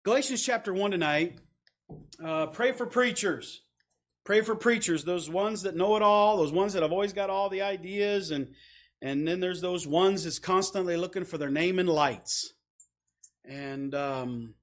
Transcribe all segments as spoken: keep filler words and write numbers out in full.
Galatians chapter one tonight. Uh, pray for preachers. Pray for preachers, those ones that know it all, those ones that have always got all the ideas, and and then there's those ones that's constantly looking for their name in lights. And um,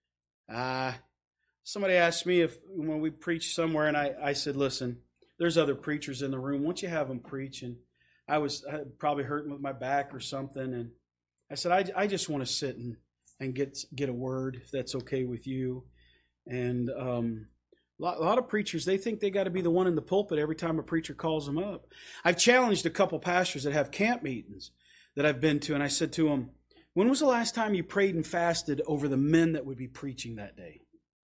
uh, somebody asked me if when we preach somewhere, and I, I said, listen, there's other preachers in the room. Why don't you have them preach? And I was probably hurting with my back or something, and I said, I, I just want to sit and and get get a word, if that's okay with you. And um, a, lot, a lot of preachers, they think they got to be the one in the pulpit every time a preacher calls them up. I've challenged a couple pastors that have camp meetings that I've been to, and I said to them, when was the last time you prayed and fasted over the men that would be preaching that day?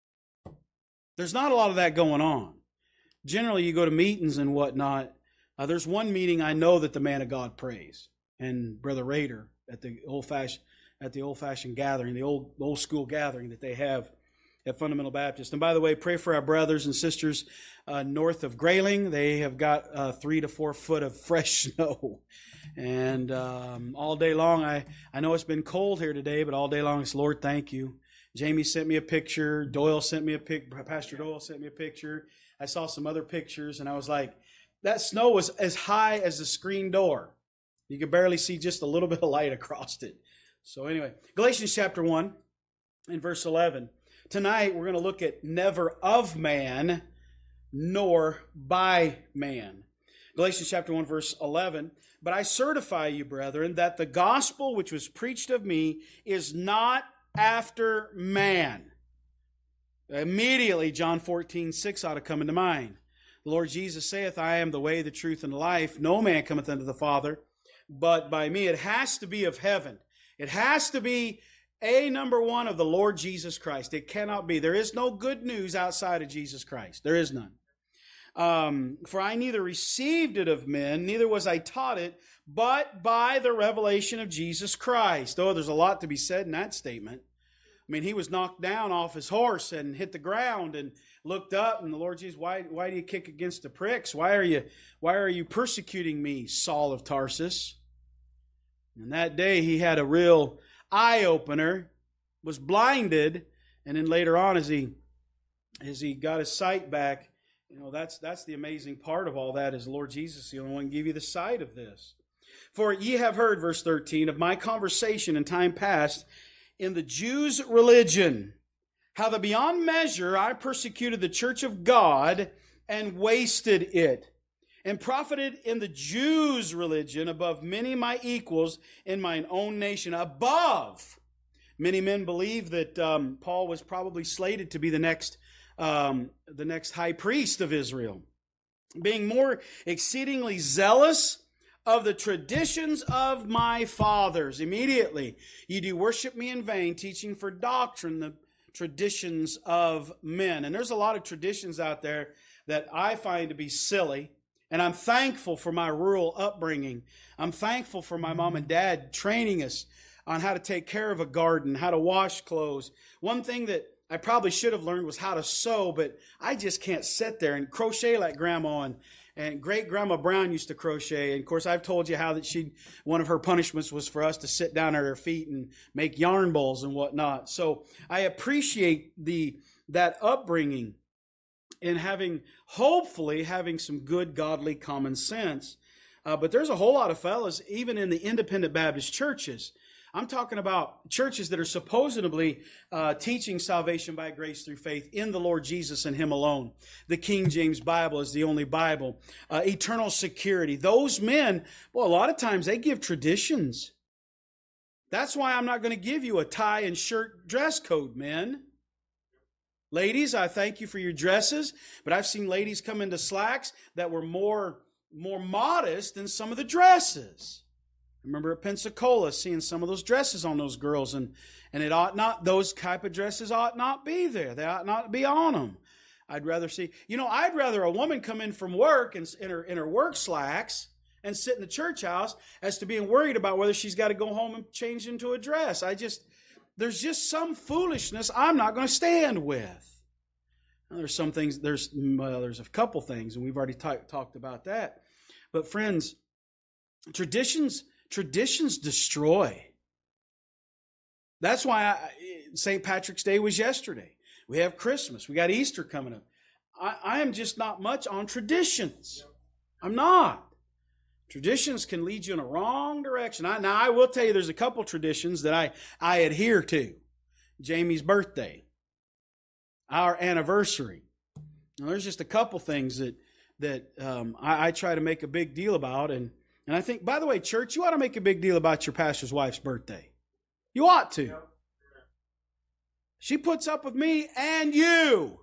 There's not a lot of that going on. Generally, you go to meetings and whatnot. Uh, there's one meeting I know that the man of God prays, and Brother Rader at the old-fashioned at the old-fashioned gathering, the old old school gathering that they have at Fundamental Baptist. And by the way, pray for our brothers and sisters uh, north of Grayling. They have got uh, three to four foot of fresh snow. And um, all day long, I, I know it's been cold here today, but all day long it's, Lord, thank you. Jamie sent me a picture. Doyle sent me a pic. Pastor Doyle sent me a picture. I saw some other pictures, and I was like, that snow was as high as the screen door. You could barely see just a little bit of light across it. So anyway, Galatians chapter one and verse eleven. Tonight we're going to look at never of man, nor by man. Galatians chapter one verse eleven. But I certify you, brethren, that the gospel which was preached of me is not after man. Immediately John fourteen six ought to come into mind. The Lord Jesus saith, I am the way, the truth, and the life. No man cometh unto the Father but by me. It has to be of heaven. It has to be a number one of the Lord Jesus Christ. It cannot be. There is no good news outside of Jesus Christ. There is none. Um, For I neither received it of men, neither was I taught it, but by the revelation of Jesus Christ. Oh, there's a lot to be said in that statement. I mean, he was knocked down off his horse and hit the ground and looked up, and the Lord Jesus, why, why do you kick against the pricks? Why are you, why are you persecuting me, Saul of Tarsus? And that day he had a real eye-opener, was blinded, and then later on as he as he got his sight back, you know, that's that's the amazing part of all that is the Lord Jesus is the only one who can give you the sight of this. For ye have heard, verse thirteen, of my conversation in time past in the Jews' religion, how that beyond measure I persecuted the church of God and wasted it, and profited in the Jews' religion above many my equals in mine own nation. Above. Many men believe that um, Paul was probably slated to be the next, um, the next high priest of Israel. Being more exceedingly zealous of the traditions of my fathers. Immediately, ye do worship me in vain, teaching for doctrine the traditions of men. And there's a lot of traditions out there that I find to be silly. And I'm thankful for my rural upbringing. I'm thankful for my mom and dad training us on how to take care of a garden, how to wash clothes. One thing that I probably should have learned was how to sew, but I just can't sit there and crochet like Grandma and, and great-grandma Brown used to crochet. And, of course, I've told you how that she one of her punishments was for us to sit down at her feet and make yarn bowls and whatnot. So I appreciate the that upbringing. In having, hopefully, having some good, godly common sense. Uh, but there's a whole lot of fellas, even in the independent Baptist churches. I'm talking about churches that are supposedly uh, teaching salvation by grace through faith in the Lord Jesus and Him alone. The King James Bible is the only Bible. Uh, eternal security. Those men, well, a lot of times they give traditions. That's why I'm not going to give you a tie and shirt dress code, men. Ladies, I thank you for your dresses, but I've seen ladies come into slacks that were more, more modest than some of the dresses. I remember at Pensacola seeing some of those dresses on those girls, and, and it ought not, those type of dresses ought not be there. They ought not be on them. I'd rather see, you know, I'd rather a woman come in from work and in her, in her work slacks and sit in the church house as to being worried about whether she's got to go home and change into a dress. I just... There's just some foolishness I'm not going to stand with. Now, there's some things, there's well, there's a couple things, and we've already t- talked about that. But friends, traditions traditions destroy. That's why I, Saint Patrick's Day was yesterday. We have Christmas. We got Easter coming up. I, I am just not much on traditions. I'm not. Traditions can lead you in a wrong direction. I, now, I will tell you there's a couple traditions that I, I adhere to. Jamie's birthday. Our anniversary. Now, there's just a couple things that that um, I, I try to make a big deal about. And, and I think, by the way, church, you ought to make a big deal about your pastor's wife's birthday. You ought to. She puts up with me and you.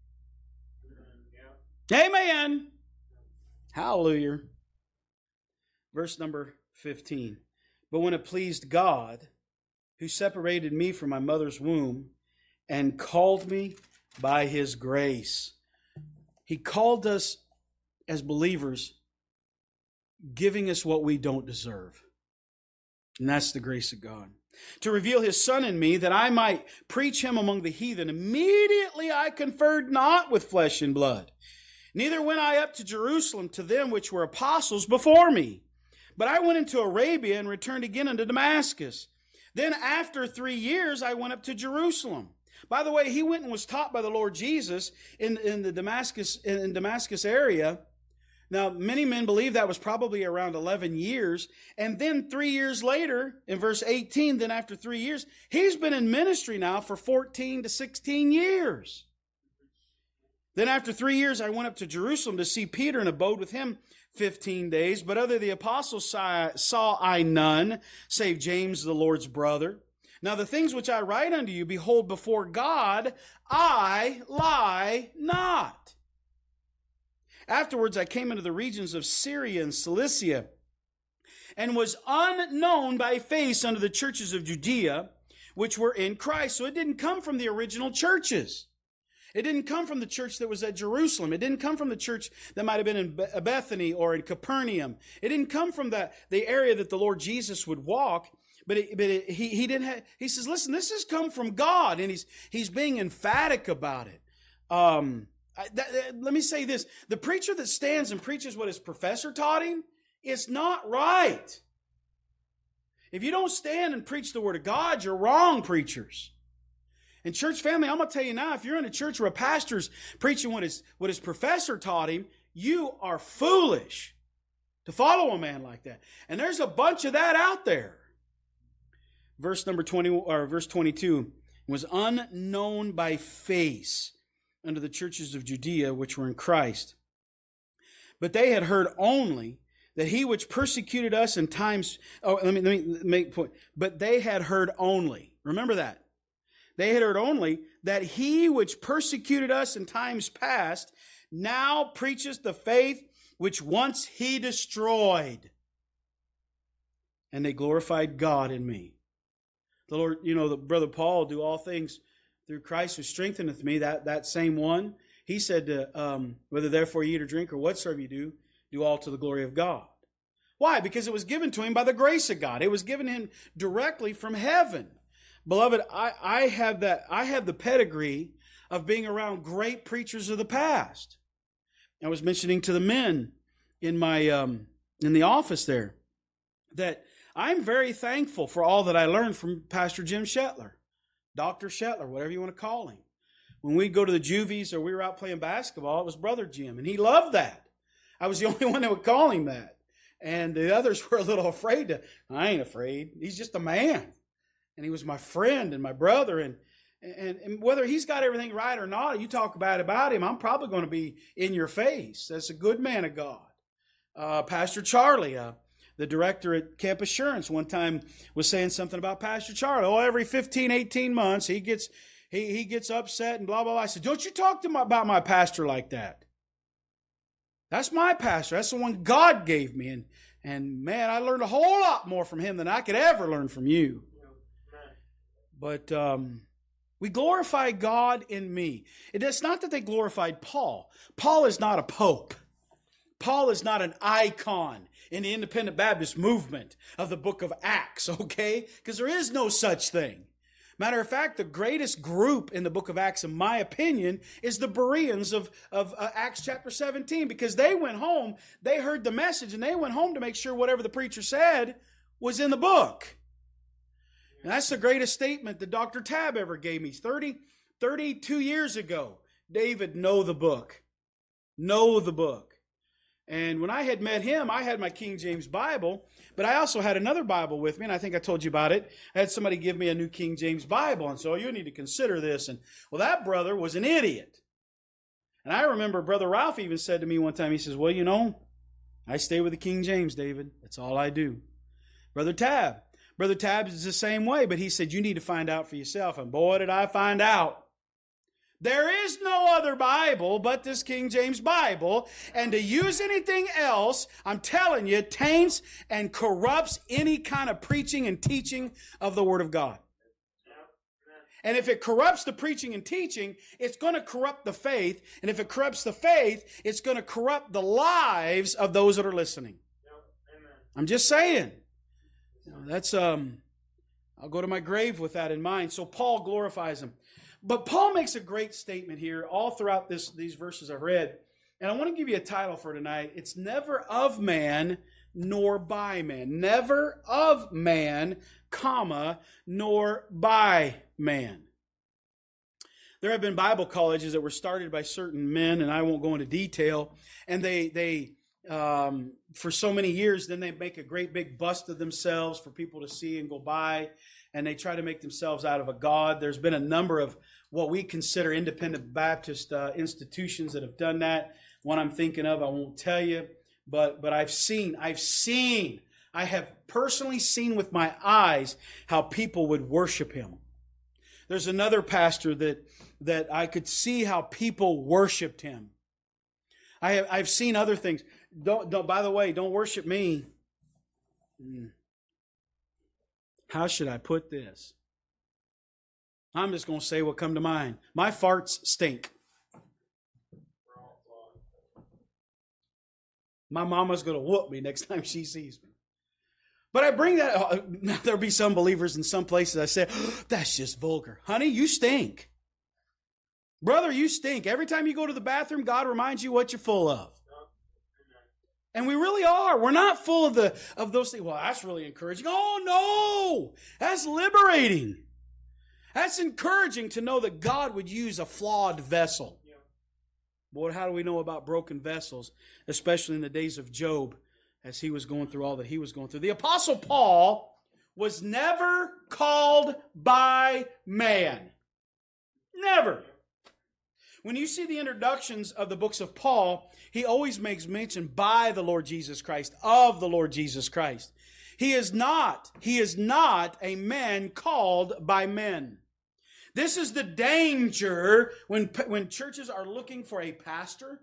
Amen. Hallelujah. Verse number fifteen. But when it pleased God, who separated me from my mother's womb and called me by His grace. He called us as believers, giving us what we don't deserve. And that's the grace of God. To reveal His Son in me, that I might preach Him among the heathen. Immediately I conferred not with flesh and blood. Neither went I up to Jerusalem to them which were apostles before me. But I went into Arabia and returned again unto Damascus. Then after three years I went up to Jerusalem. By the way, he went and was taught by the Lord Jesus in, in the Damascus, in Damascus area. Now, many men believe that was probably around eleven years. And then three years later, in verse eighteen, then after three years, he's been in ministry now for fourteen to sixteen years. Then after three years, I went up to Jerusalem to see Peter and abode with him fifteen days. But other the apostles saw, saw I none, save James the Lord's brother. Now the things which I write unto you, behold, before God, I lie not. Afterwards I came into the regions of Syria and Cilicia, and was unknown by face unto the churches of Judea, which were in Christ. So it didn't come from the original churches. It didn't come from the church that was at Jerusalem. It didn't come from the church that might have been in Bethany or in Capernaum. It didn't come from the, the area that the Lord Jesus would walk. But, it, but it, he, he didn't have, he says, listen, this has come from God. And he's, he's being emphatic about it. Um, I, that, that, let me say this. The preacher that stands and preaches what his professor taught him, it's not right. If you don't stand and preach the Word of God, you're wrong, preachers. And church family, I'm going to tell you now, if you're in a church where a pastor's preaching what his, what his professor taught him, you are foolish to follow a man like that. And there's a bunch of that out there. Verse number twenty, or verse twenty-two, was unknown by face unto the churches of Judea which were in Christ. But they had heard only that he which persecuted us in times, oh, let me, let me make a point. But they had heard only, remember that. They had heard only that he which persecuted us in times past now preacheth the faith which once he destroyed. And they glorified God in me. The Lord, you know, the brother Paul, do all things through Christ who strengtheneth me, that, that same one. He said, to, um, whether therefore you eat or drink or whatsoever you do, do all to the glory of God. Why? Because it was given to him by the grace of God. It was given him directly from heaven. Beloved, I, I have that, I have the pedigree of being around great preachers of the past. I was mentioning to the men in my, um, in the office there that I'm very thankful for all that I learned from Pastor Jim Shetler, Doctor Shetler, whatever you want to call him. When we'd go to the juvies or we were out playing basketball, it was Brother Jim, and he loved that. I was the only one that would call him that. And the others were a little afraid to, I ain't afraid. He's just a man. And he was my friend and my brother. And, and, and whether he's got everything right or not, you talk bad about him, I'm probably going to be in your face. That's a good man of God. Uh, Pastor Charlie, uh, the director at Camp Assurance, one time was saying something about Pastor Charlie. Oh, every fifteen, eighteen months, he gets he, he gets upset and blah, blah, blah. I said, don't you talk to my, about my pastor like that. That's my pastor. That's the one God gave me. And, and man, I learned a whole lot more from him than I could ever learn from you. But um, we glorify God in me. It's not that they glorified Paul. Paul is not a pope. Paul is not an icon in the independent Baptist movement of the book of Acts, okay? Because there is no such thing. Matter of fact, the greatest group in the book of Acts, in my opinion, is the Bereans of, of uh, Acts chapter seventeen, because they went home, they heard the message, and they went home to make sure whatever the preacher said was in the book. And that's the greatest statement that Doctor Tabb ever gave me. thirty, thirty-two years ago. David, know the book. Know the book. And when I had met him, I had my King James Bible, but I also had another Bible with me, and I think I told you about it. I had somebody give me a new King James Bible, and so you need to consider this. And well, that brother was an idiot. And I remember Brother Ralph even said to me one time, he says, well, you know, I stay with the King James, David. That's all I do. Brother Tabb. Brother Tabb is the same way, but he said, you need to find out for yourself. And boy, did I find out. There is no other Bible but this King James Bible. And to use anything else, I'm telling you, taints and corrupts any kind of preaching and teaching of the Word of God. And if it corrupts the preaching and teaching, it's going to corrupt the faith. And if it corrupts the faith, it's going to corrupt the lives of those that are listening. I'm just saying. You know, that's um. I'll go to my grave with that in mind. So Paul glorifies him. But Paul makes a great statement here all throughout this, these verses I've read. And I want to give you a title for tonight. It's never of man nor by man. Never of man, comma, nor by man. There have been Bible colleges that were started by certain men, and I won't go into detail. And they, they um, for so many years, then they make a great big bust of themselves for people to see and go by. And they try to make themselves out of a god. There's been a number of what we consider independent Baptist uh, institutions that have done that. One I'm thinking of, I won't tell you, but but I've seen, I've seen, I have personally seen with my eyes how people would worship him. There's another pastor that that I could see how people worshipped him. I have I've seen other things. Don't don't. By the way, don't worship me. Mm. How should I put this? I'm just going to say what come to mind. My farts stink. My mama's going to whoop me next time she sees me. But I bring that, uh, there'll be some believers in some places I say, oh, that's just vulgar. Honey, you stink. Brother, you stink. Every time you go to the bathroom, God reminds you what you're full of. And we really are. We're not full of the of those things. Well, that's really encouraging. Oh, no. That's liberating. That's encouraging to know that God would use a flawed vessel. Yeah. Boy, how do we know about broken vessels, especially in the days of Job, as he was going through all that he was going through. The Apostle Paul was never called by man. Never. When you see the introductions of the books of Paul, he always makes mention by the Lord Jesus Christ, of the Lord Jesus Christ. He is not, he is not a man called by men. This is the danger when, when churches are looking for a pastor.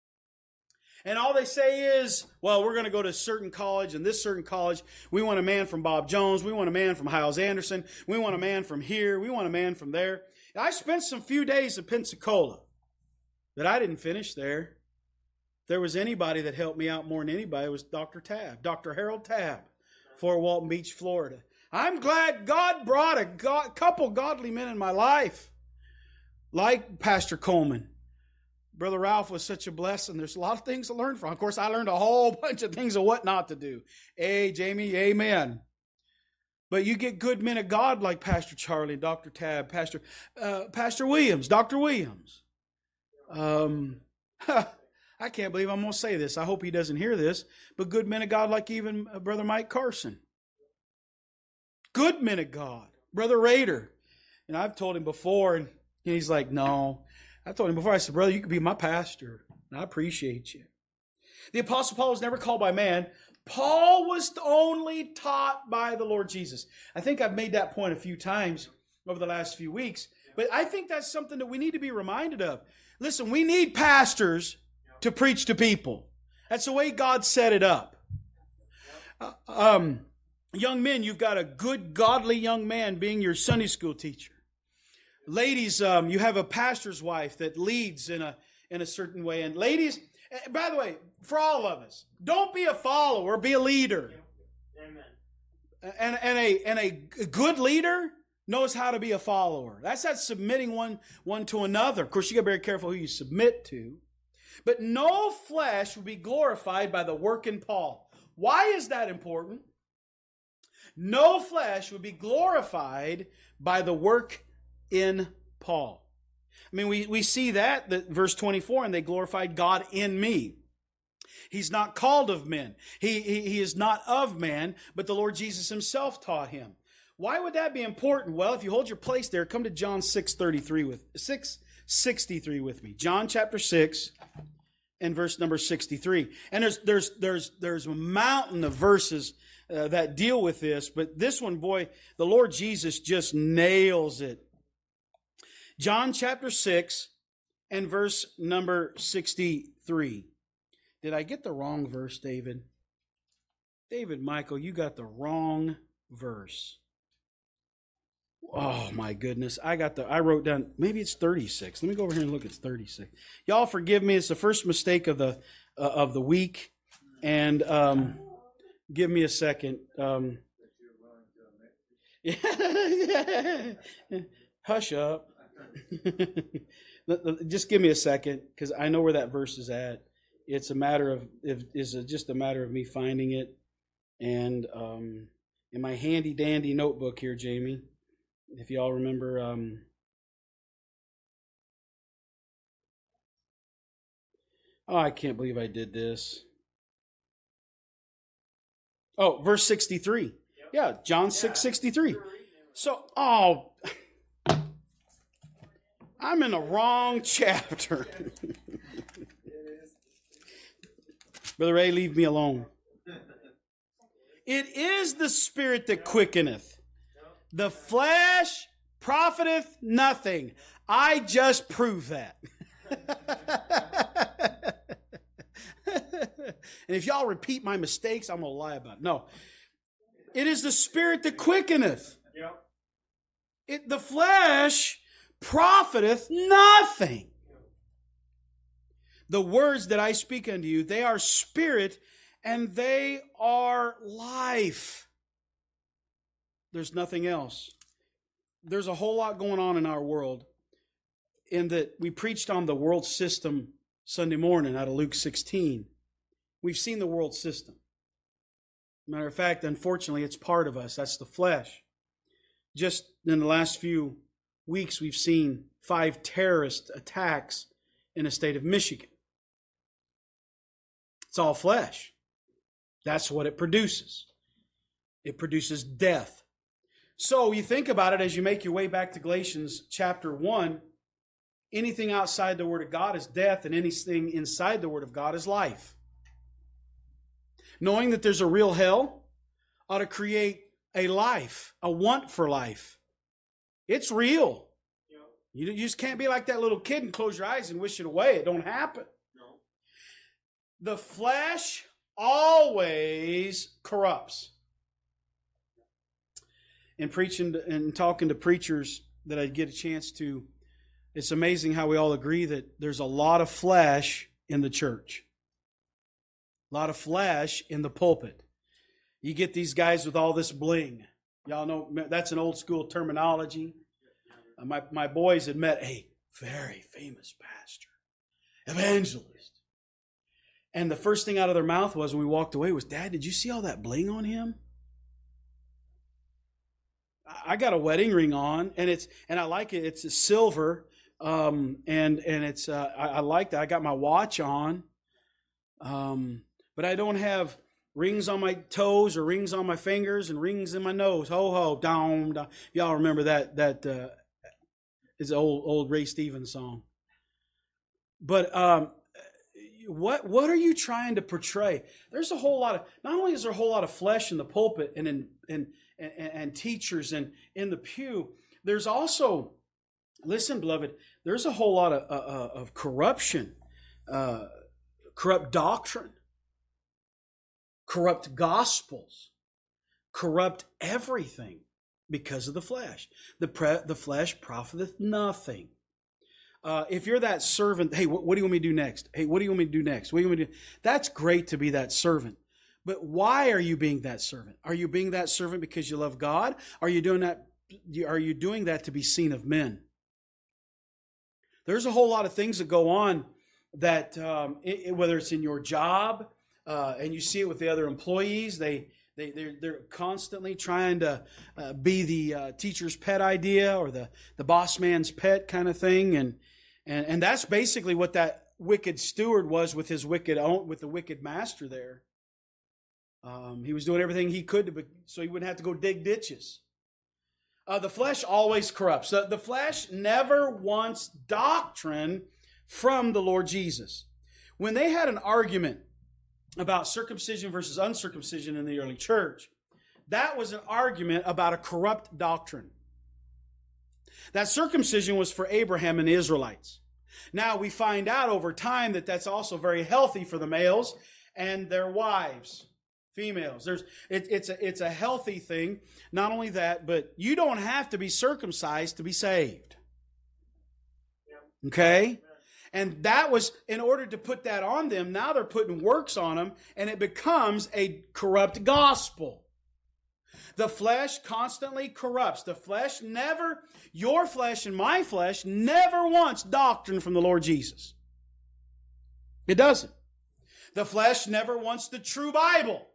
And all they say is, well, we're going to go to a certain college, and this certain college, we want a man from Bob Jones, we want a man from Hyles Anderson, we want a man from here, we want a man from there. I spent some few days in Pensacola, but I didn't finish there. If there was anybody that helped me out more than anybody, it was Doctor Tabb, Doctor Harold Tabb, Fort Walton Beach, Florida. I'm glad God brought a God, couple godly men in my life, like Pastor Coleman. Brother Ralph was such a blessing. There's a lot of things to learn from. Of course, I learned a whole bunch of things of what not to do. Hey, Jamie, amen. But you get good men of God like Pastor Charlie, Doctor Tabb, Pastor uh, Pastor Williams, Doctor Williams. Um, I can't believe I'm going to say this. I hope he doesn't hear this. But good men of God like even uh, Brother Mike Carson. Good men of God. Brother Rader. And I've told him before, and he's like, no. I told him before, I said, brother, you could be my pastor. And I appreciate you. The Apostle Paul was never called by man. Paul was only taught by the Lord Jesus. I think I've made that point a few times over the last few weeks. But I think that's something that we need to be reminded of. Listen, we need pastors to preach to people. That's the way God set it up. Uh, um, young men, you've got a good, godly young man being your Sunday school teacher. Ladies, um, you have a pastor's wife that leads in a in a certain way. And ladies, by the way, for all of us, don't be a follower, be a leader. Amen. And, and, a, and a good leader knows how to be a follower. That's not submitting one, one to another. Of course, you got to be very careful who you submit to. But no flesh will be glorified by the work in Paul. Why is that important? no flesh would be glorified by the work in Paul. I mean, we, we see that, that verse twenty-four, and they glorified God in me. He's not called of men. He, he, he is not of man, but the Lord Jesus himself taught him. Why would that be important? Well, if you hold your place there, come to John six thirty-three with six sixty-three with me. John chapter six and verse number sixty-three. And there's there's there's there's a mountain of verses uh, that deal with this, but this one, boy, the Lord Jesus just nails it. John chapter six and verse number sixty-three. Did I get the wrong verse, David? David Michael, you got the wrong verse. Oh my goodness. I got the I wrote down, maybe it's thirty-six. Let me go over here and look. It's thirty-six. Y'all forgive me. It's the first mistake of the uh, of the week. And um, give me a second. Um, Hush up. Just give me a second, because I know where that verse is at. It's a matter of if is just a matter of me finding it, and um, in my handy dandy notebook here, Jamie. If y'all remember, um, oh, I can't believe I did this. Oh, verse sixty-three. Yeah, John six sixty-three. So, oh, I'm in the wrong chapter. Brother Ray, leave me alone. It is the Spirit that quickeneth. The flesh profiteth nothing. I just prove that. And if y'all repeat my mistakes, I'm going to lie about it. No. It is the Spirit that quickeneth. It, the flesh profiteth nothing. The words that I speak unto you, they are spirit and they are life. There's nothing else. There's a whole lot going on in our world, in that we preached on the world system Sunday morning out of Luke sixteen. We've seen the world system. Matter of fact, unfortunately, it's part of us. That's the flesh. Just in the last few weeks, we've seen five terrorist attacks in the state of Michigan. It's all flesh. That's what it produces. It produces death. So you think about it as you make your way back to Galatians chapter one. Anything outside the Word of God is death, and anything inside the Word of God is life. Knowing that there's a real hell ought to create a life, a want for life. It's real. You just can't be like that little kid and close your eyes and wish it away. It don't happen. No. The flesh always corrupts. In preaching and talking to preachers that I get a chance to, it's amazing how we all agree that there's a lot of flesh in the church. A lot of flesh in the pulpit. You get these guys with all this bling. Y'all know that's an old school terminology. Uh, my, my boys had met a very famous pastor, evangelist. And the first thing out of their mouth was, when we walked away, was, Dad, did you see all that bling on him? I got a wedding ring on, and it's and I like it. It's a silver, um, and and it's uh, I, I like that. I got my watch on, um, but I don't have rings on my toes or rings on my fingers and rings in my nose. Ho ho, down, down. Y'all remember that that. Uh, It's an old, old Ray Stevens song. But um, what what are you trying to portray? There's a whole lot of, not only is there a whole lot of flesh in the pulpit and in and, and, and teachers and in the pew, there's also, listen, beloved, there's a whole lot of, uh, of corruption, uh, corrupt doctrine, corrupt gospels, corrupt everything. Because of the flesh. The pre- the flesh profiteth nothing. Uh, if you're that servant, hey, what, what do you want me to do next? Hey, what do you want me to do next? What do you want me to do? That's great to be that servant. But why are you being that servant? Are you being that servant because you love God? Are you doing that? Are you doing that to be seen of men? There's a whole lot of things that go on that, um, it, whether it's in your job, uh, and you see it with the other employees, they They, they're, they're constantly trying to uh, be the uh, teacher's pet idea or the, the boss man's pet kind of thing. And, and, and that's basically what that wicked steward was with his wicked own, with the wicked master there. Um, he was doing everything he could to, so he wouldn't have to go dig ditches. Uh, the flesh always corrupts. The, the flesh never wants doctrine from the Lord Jesus. When they had an argument about circumcision versus uncircumcision in the early church, that was an argument about a corrupt doctrine. That circumcision was for Abraham and the Israelites. Now we find out over time that that's also very healthy for the males and their wives, females. There's it, it's a it's a healthy thing. Not only that, but you don't have to be circumcised to be saved. Okay? And that was, in order to put that on them, now they're putting works on them, and it becomes a corrupt gospel. The flesh constantly corrupts. The flesh never, your flesh and my flesh, never wants doctrine from the Lord Jesus. It doesn't. The flesh never wants the true Bible.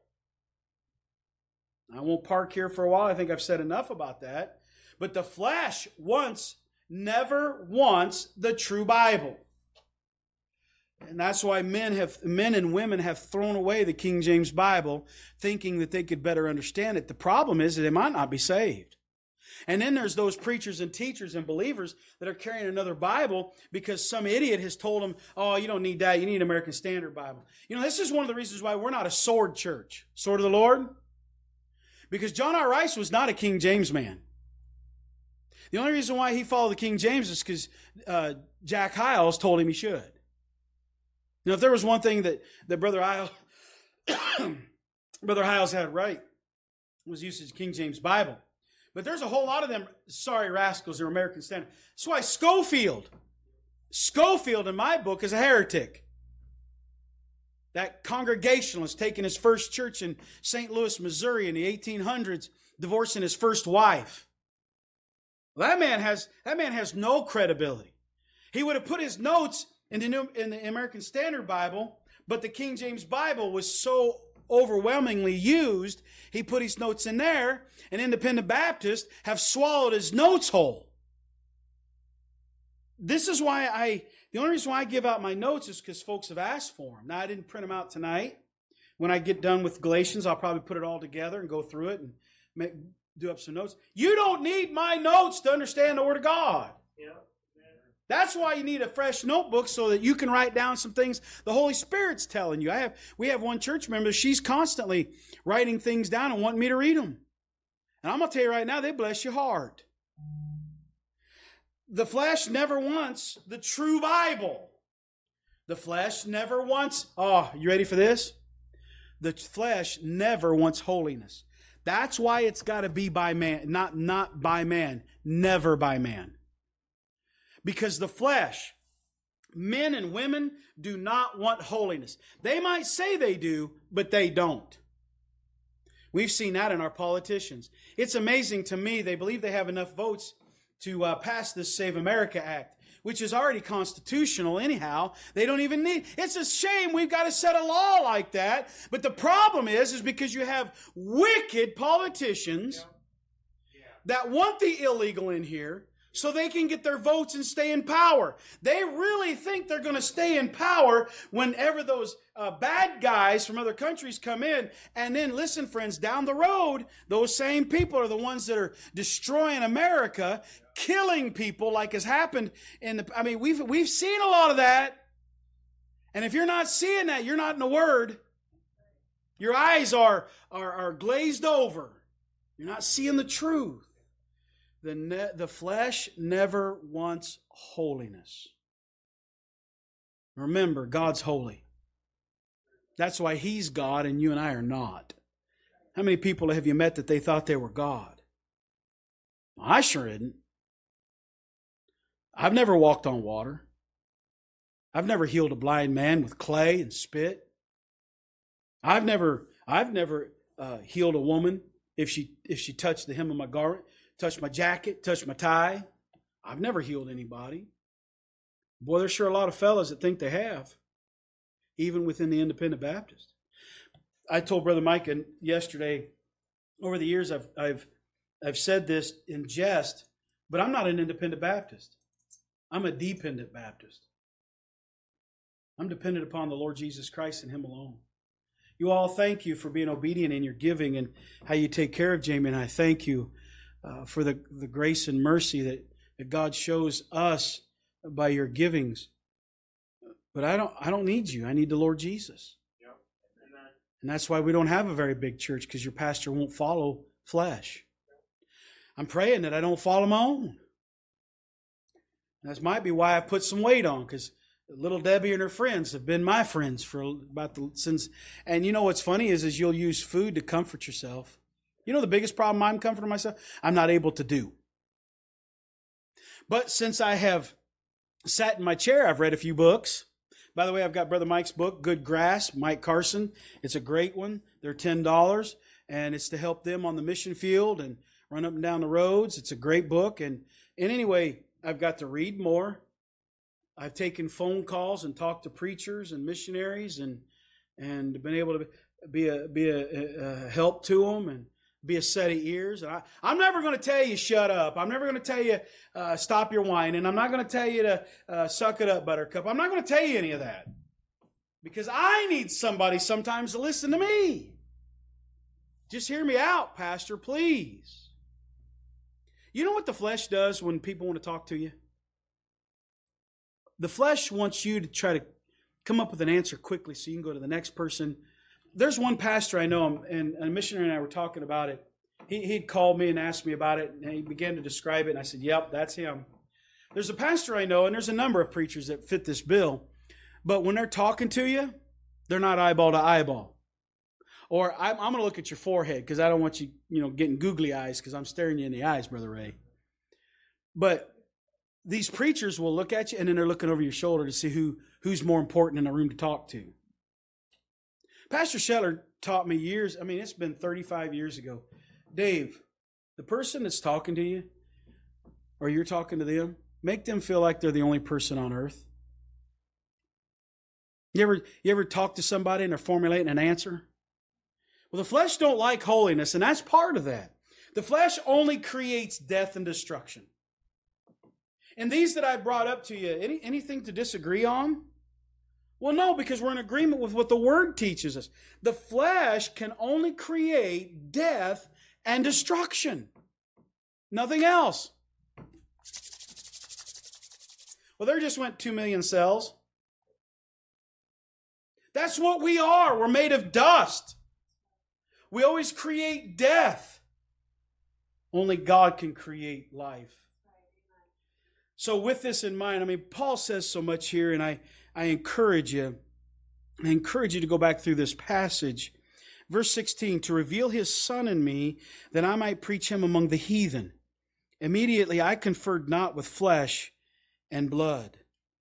I won't park here for a while. I think I've said enough about that. But the flesh wants, never wants the true Bible. And that's why men have, men and women have thrown away the King James Bible, thinking that they could better understand it. The problem is that they might not be saved. And then there's those preachers and teachers and believers that are carrying another Bible because some idiot has told them, oh, you don't need that. You need an American Standard Bible. You know, this is one of the reasons why we're not a sword church. Sword of the Lord? Because John R. Rice was not a King James man. The only reason why he followed the King James is because uh, Jack Hyles told him he should. Now, if there was one thing that, that Brother Hyles, Brother Hyles had right, was usage of King James Bible. But there's a whole lot of them, sorry rascals, they're American Standard. That's why Schofield, Schofield in my book is a heretic. That Congregationalist taking his first church in Saint Louis, Missouri in the eighteen hundreds, divorcing his first wife. Well, that man has, that man has no credibility. He would have put his notes in the, New, in the American Standard Bible, but the King James Bible was so overwhelmingly used, he put his notes in there, and Independent Baptists have swallowed his notes whole. This is why I, the only reason why I give out my notes is because folks have asked for them. Now, I didn't print them out tonight. When I get done with Galatians, I'll probably put it all together and go through it and make, do up some notes. You don't need my notes to understand the Word of God. Yeah. That's why you need a fresh notebook so that you can write down some things the Holy Spirit's telling you. I have, we have one church member, she's constantly writing things down and wanting me to read them. And I'm going to tell you right now, they bless your heart. The flesh never wants the true Bible. The flesh never wants, oh, you ready for this? The flesh never wants holiness. That's why it's got to be by man, not, not by man, never by man. Because the flesh, men and women, do not want holiness. They might say they do, but they don't. We've seen that in our politicians. It's amazing to me, they believe they have enough votes to uh, pass this Save America Act, which is already constitutional anyhow. They don't even need, it's a shame we've got to set a law like that. But the problem is, is because you have wicked politicians yeah. Yeah. that want the illegal in here, so they can get their votes and stay in power. They really think they're going to stay in power whenever those uh, bad guys from other countries come in. And then, listen, friends, down the road, those same people are the ones that are destroying America, killing people like has happened in the... I mean, we've, we've seen a lot of that. And if you're not seeing that, you're not in the Word. Your eyes are, are, are glazed over. You're not seeing the truth. The, ne- the flesh never wants holiness. Remember, God's holy. That's why He's God and you and I are not. How many people have you met that they thought they were God? Well, I sure didn't. I've never walked on water. I've never healed a blind man with clay and spit. I've never, I've never uh, healed a woman if she if she touched the hem of my garment. Touch my jacket, touch my tie. I've never healed anybody. Boy, there's sure a lot of fellas that think they have, even within the Independent Baptist. I told Brother Micah yesterday, over the years I've, I've, I've said this in jest, but I'm not an independent Baptist. I'm a dependent Baptist. I'm dependent upon the Lord Jesus Christ and Him alone. You all, thank you for being obedient in your giving and how you take care of Jamie. And I thank you uh, for the, the grace and mercy that, that God shows us by your givings. But I don't I don't need you. I need the Lord Jesus. Yep. And that's why we don't have a very big church, because your pastor won't follow flesh. I'm praying that I don't follow my own. That might be why I put some weight on, because little Debbie and her friends have been my friends for about the since. And you know what's funny is, is you'll use food to comfort yourself. You know the biggest problem I'm comforting myself? I'm not able to do. But since I have sat in my chair, I've read a few books. By the way, I've got Brother Mike's book, Good Grass, Mike Carson. It's a great one. They're ten dollars, and it's to help them on the mission field and run up and down the roads. It's a great book. And, and anyway, I've got to read more. I've taken phone calls and talked to preachers and missionaries and and been able to be a be a, a help to them and be a set of ears. And I, I'm never going to tell you shut up. I'm never going to tell you uh, stop your whining. I'm not going to tell you to uh, suck it up, Buttercup. I'm not going to tell you any of that, because I need somebody sometimes to listen to me. Just hear me out, Pastor, please. You know what the flesh does when people want to talk to you? The flesh wants you to try to come up with an answer quickly so you can go to the next person. There's one pastor I know, and a missionary and I were talking about it. He, he'd called me and asked me about it, and he began to describe it, and I said, yep, that's him. There's a pastor I know, and there's a number of preachers that fit this bill, but when they're talking to you, they're not eyeball to eyeball. Or I'm, I'm going to look at your forehead, because I don't want you, you know, getting googly eyes, because I'm staring you in the eyes, Brother Ray. But these preachers will look at you, and then they're looking over your shoulder to see who, who's more important in the room to talk to. Pastor Scheller taught me years, I mean, it's been thirty-five years ago. Dave, the person that's talking to you, or you're talking to them, make them feel like they're the only person on earth. You ever, you ever talk to somebody and they're formulating an answer? Well, the flesh don't like holiness, and that's part of that. The flesh only creates death and destruction. And these that I brought up to you, any, anything to disagree on? Well, no, because we're in agreement with what the Word teaches us. The flesh can only create death and destruction. Nothing else. Well, there just went two million cells. That's what we are. We're made of dust. We always create death. Only God can create life. So with this in mind, I mean, Paul says so much here, and I, I encourage you, I encourage you to go back through this passage. Verse sixteen, to reveal His Son in me, that I might preach Him among the heathen. Immediately I conferred not with flesh and blood.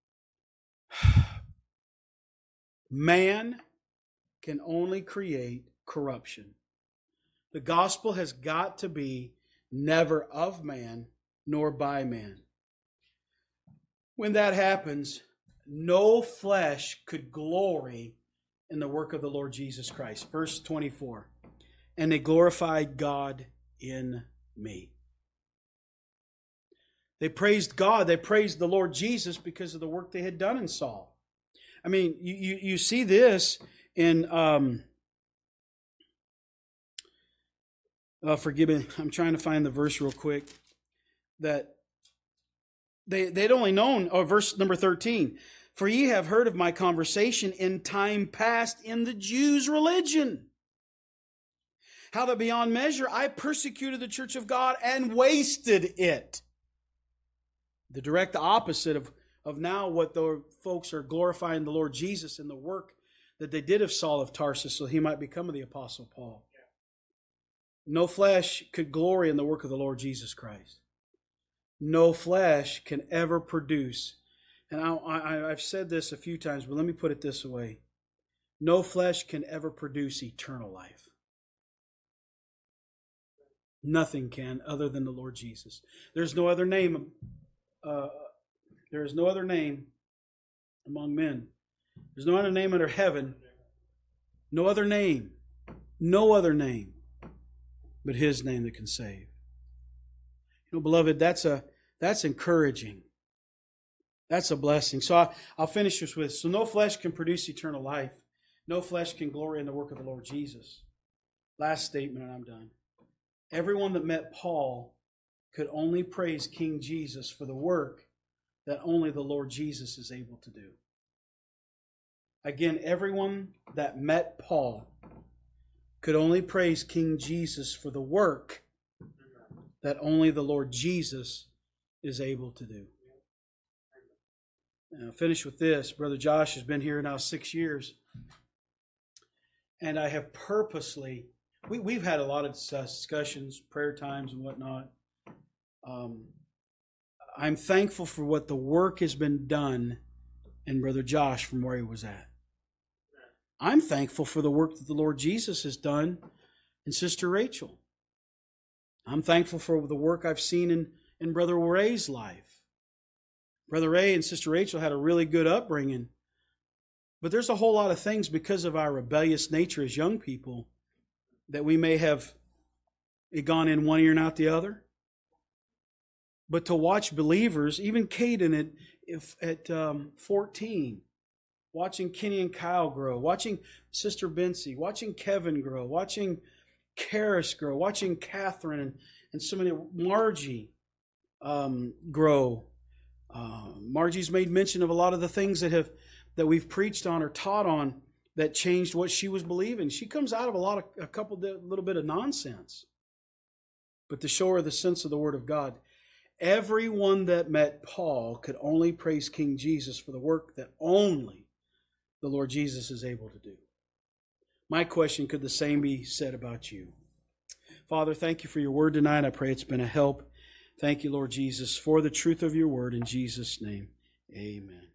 Man can only create corruption. The gospel has got to be never of man nor by man. When that happens, no flesh could glory in the work of the Lord Jesus Christ. Verse twenty-four, and they glorified God in me. They praised God. They praised the Lord Jesus because of the work they had done in Saul. I mean, you, you, you see this in, um, uh, forgive me, I'm trying to find the verse real quick, that They, they'd only known, oh, verse number thirteen, for ye have heard of my conversation in time past in the Jews' religion, how that beyond measure I persecuted the church of God and wasted it. The direct opposite of, of now what the folks are glorifying the Lord Jesus in the work that they did of Saul of Tarsus so he might become the Apostle Paul. No flesh could glory in the work of the Lord Jesus Christ. No flesh can ever produce, and I, I, I've said this a few times, but let me put it this way. No flesh can ever produce eternal life. Nothing can other than the Lord Jesus. There's no other name. Uh, there is no other name among men. There's no other name under heaven. No other name No other name but His name that can save. You know, beloved, that's a that's encouraging. That's a blessing. So I, I'll finish this with, so no flesh can produce eternal life. No flesh can glory in the work of the Lord Jesus. Last statement, and I'm done. Everyone that met Paul could only praise King Jesus for the work that only the Lord Jesus is able to do. Again, everyone that met Paul could only praise King Jesus for the work that only the Lord Jesus is able to do. And I'll finish with this. Brother Josh has been here now six years. And I have purposely, we, we've had a lot of discussions, prayer times and whatnot. Um, I'm thankful for what the work has been done in Brother Josh from where he was at. I'm thankful for the work that the Lord Jesus has done in Sister Rachel. I'm thankful for the work I've seen in, in Brother Ray's life. Brother Ray and Sister Rachel had a really good upbringing. But there's a whole lot of things because of our rebellious nature as young people that we may have gone in one ear and out the other. But to watch believers, even Caden at, if, at um, fourteen, watching Kenny and Kyle grow, watching Sister Bency, watching Kevin grow, watching Karis grow, watching Catherine and, and so many, Margie um, grow. Uh, Margie's made mention of a lot of the things that have that we've preached on or taught on that changed what she was believing. She comes out of a lot of a couple of, little bit of nonsense, but to show her the sense of the Word of God. Everyone that met Paul could only praise King Jesus for the work that only the Lord Jesus is able to do. My question, could the same be said about you? Father, thank you for your word tonight. I pray it's been a help. Thank you, Lord Jesus, for the truth of your word. In Jesus' name, amen.